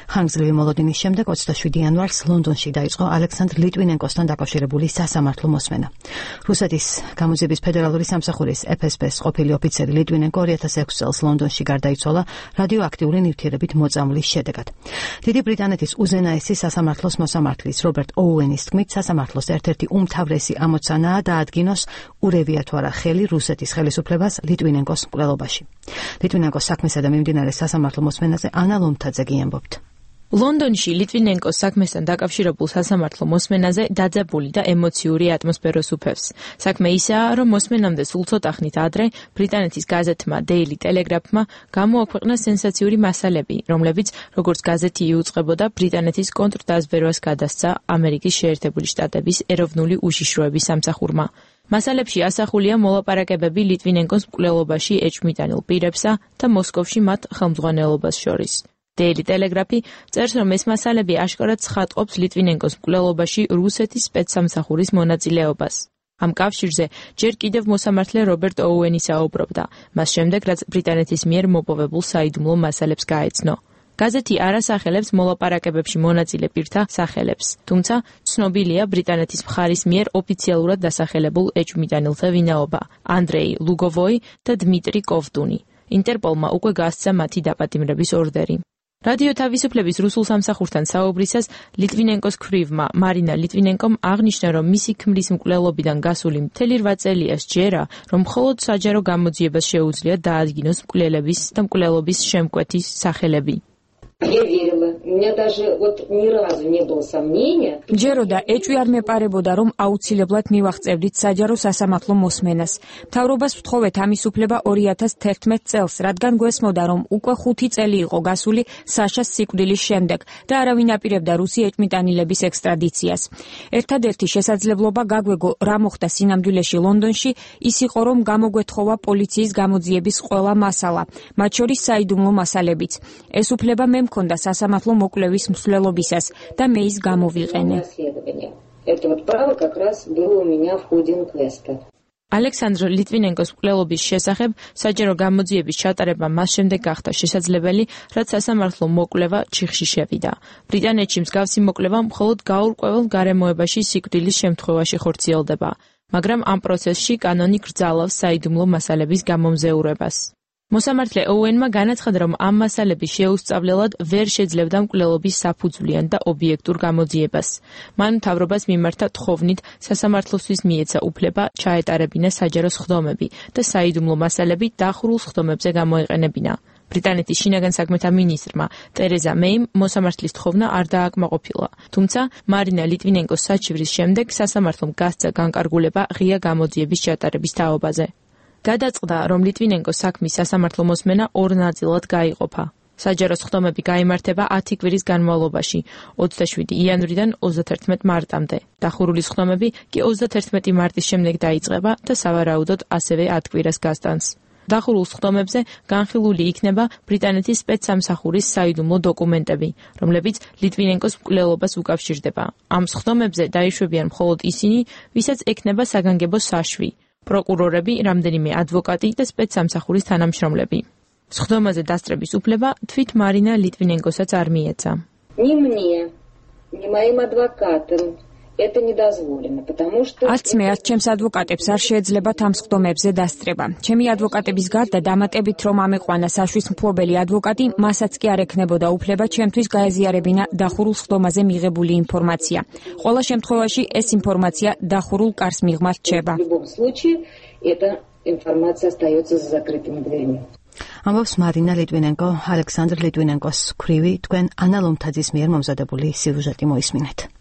ხანგრძლივი მოლოდინის შემდეგ 27 იანვარს ლონდონში დაიწყო ალექსანდრ ლიტვინენკოსთან დაკავშირებული სასამართლო მოსმენა. რუსეთის გამოძიების ფედერალური სამსახურის FSB-ს ყოფილი ოფიცერი ლიტვინენკო 2006 წელს ლონდონში გარდაიცვალა რადიოაქტიური ნივთიერებით მოწამვლის შედეგად. დიდი ბრიტანეთის უზენაესი სასამართლოს მოსამართლის რობერტ ოუენის თქმით, სასამართლოს ერთ-ერთი უმთავრესი ამოცანაა დაადგინოს ურევია თუ არა ხელი რუსეთის ხელისუფლებას ლიტვინენკოს მკვლელობაში. ლიტვინენკოს საქმესა და მიმდინარე სასამართლო მოსმენაზე ანა ლომთაძე გიამბობთ. ლონდონში ლიტვინენკოს საქმესთან დაკავშირებულ სასამართლო მოსმენაზე დაძაბული და ემოციური ატმოსფეროს უფევს. საქმე ისაა, რომ მოსმენამდე სულ ცოტა ხნით ადრე ბრიტანეთის გაზეთმა Daily Telegraph-მა გამოაქვეყნა სენსაციური მასალები, რომლებიც, როგორც გაზეთი იუწყებოდა, ბრიტანეთის კონტრდაზვერვას გადასცა ამერიკის შეერთებული შტატების ეროვნული უშიშროების სამსახურმა. მასალებში ასახულია მოლაპარაკებები ლიტვინენკოს მკვლელობაში ეჭვმიტანილ პირებსა და მოსკოვში მათ ხელმძღვანელობას შორის. Daily Telegraph წერს, რომ ეს მასალები აშკარად ცხადყოფს ლიტვინენკოს მკვლელობაში რუსეთის სპეცსამსახურის მონაწილეობას. ამ კავშირზე ჯერ კიდევ მოსამართლე რობერტ ოუენი საუბრობდა, მას შემდეგ, რაც ბრიტანეთის მიერ მოპოვებულ საიდუმლო მასალებს გაეცნო. გაზეთი არ ასახელებს მოლაპარაკებებში მონაწილე პირთა სახელებს, თუმცა ცნობილია ბრიტანეთის მხარის მიერ ოფიციალურად დასახელებულ ეჭვმიტანილთა ვინაობა: ანდრეი ლუგოვოი და დმიტრი კოვტუნი. ინტერპოლმა უკვე გასცა მათი დაპატიმრების ორდერი. რადიო თავისუფლების რუსულ სამსახურთან საუბრისას ლიტვინენკოს ქვრივმა მარინა ლიტვინენკომ აღნიშნა, რომ მისი ქმრის მკვლელობიდან გასული მთელი 8 წელია სჯერა, რომ მხოლოდ საჯარო გამოძიებას შეუძლია დაადგინოს მკვლელების და მკვლელობის შემკვეთის სახელები. Я верила. У меня даже ни разу не было сомнения. ჯეროდა ეჭვი არ მეპარებოდა, რომ აუცილებლად მივაღწევდით საჯარო სასამართლო მოსმენას. მთავრობას ვთხოვეთ ამის უფლება 2011 წელს, რადგან გვესმოდა, რომ უკვე 5 წელი იყო გასული საშას სიკვდილის შემდეგ და არავინ აპირებდა რუსი ეჭვმიტანილების ექსტრადიციას. ერთადერთი შესაძლებლობა გაგვეგო, რა მოხდა სინამდვილეში ლონდონში, ის იყო, რომ გამოგვეთხოვა პოლიციის გამოძიების ყველა მასალა, მათ შორის საიდუმლო მასალებიც. ეს უფლება მე მქონდა სასამართლო მოკვლევის მსვლელობისას და მე ის გამოვიყენე. Это вот право как раз было у меня в ходе инквеста. ალექსანდრ ლიტვინენკოს მკვლელობის შესახებ საჯარო გამოძიების ჩატარება მას შემდეგ გახდა შესაძლებელი, რაც სასამართლო მოკვლევა ჩიხში შევიდა. ბრიტანეთში მსგავსი მოკვლევა მხოლოდ გაურკვეველ გარემოებაში სიკვდილის შემთხვევაში ხორციელდება, მაგრამ ამ პროცესში კანონი გრძალავს საიდუმლო მასალების გამომზეურებას. მოსამართლე ოუენმა განაცხადა, რომ ამ მასალების შეუსწავლელად ვერ შეძლებდა მკვლელობის საფუძვლიან და ობიექტურ გამოძიებას. მან მთავრობას მიმართა თხოვნით სასამართლოსთვის მიეცა უფლება ჩაეტარებინა საჯარო სხდომები და საიდუმლო მასალები დახურულ სხდომებზე გამოეყენებინა. ბრიტანეთის შინაგან საქმეთა მინისტრმა ტერეზა მეიმ მოსამართლის თხოვნა არ დააკმაყოფილა. თუმცა მარინა ლიტვინენკოს საჩივრის შემდეგ სასამართლომ გასცა განკარგულება ღია გამოძიების ჩატარების თაობაზე. გადაწყდა, რომ ლიტვინენკოს საქმის სასამართლო მოსმენა ორ ნაწილად გაიყოფა. საჯარო სხდომები გაიმართება 10 კვირის განმავლობაში, 27 იანვრიდან 31 მარტამდე. დახურული სხდომები კი 31 მარტის შემდეგ დაიწყება და სავარაუდოდ ასევე 10 კვირას გასტანს. დახურულ სხდომებზე განხილული იქნება ბრიტანეთის სპეცსამსახურის საიდუმლო დოკუმენტები, რომლებიც ლიტვინენკოს მკვლელობას უკავშირდება. ამ სხდომებზე დაიშვებიან მხოლოდ ისინი, ვისაც ექნება საგანგებო საშვი. პროკურორები, რამდენიმე ადვოკატი და სპეცსამსახურის თანამშრომლები. სხდომაზე დასწრების უფლება თვით მარინა ლიტვინენკოსაც არ მიეცა. Ни мне, ни моим адвокатам это не дозволено, потому что არც მე, არც ჩემს ადვოკატებს არ შეეძლებათ ამ სხდომებზე დასწრება. ჩემი ადვოკატების გარდა დამატებით რომ ამეყვანა საშვის მფლობელი ადვოკატი, მასაც კი არ ექნებოდა უფლება ჩემთვის გაეზიარებინა დახურულ სხდომაზე მიღებული ინფორმაცია. ყველა შემთხვევაში ეს ინფორმაცია დახურულ კარს მიღმა რჩება. в любом случае эта информация остается за закрытыми дверьми. ამბობს მარინა ლიტვინენკო, ალექსანდრ ლიტვინენკოს ქვრივი, თქვენ ანა ლომთაძის მიერ მომზადებული სიუჟეტი მოისმინეთ.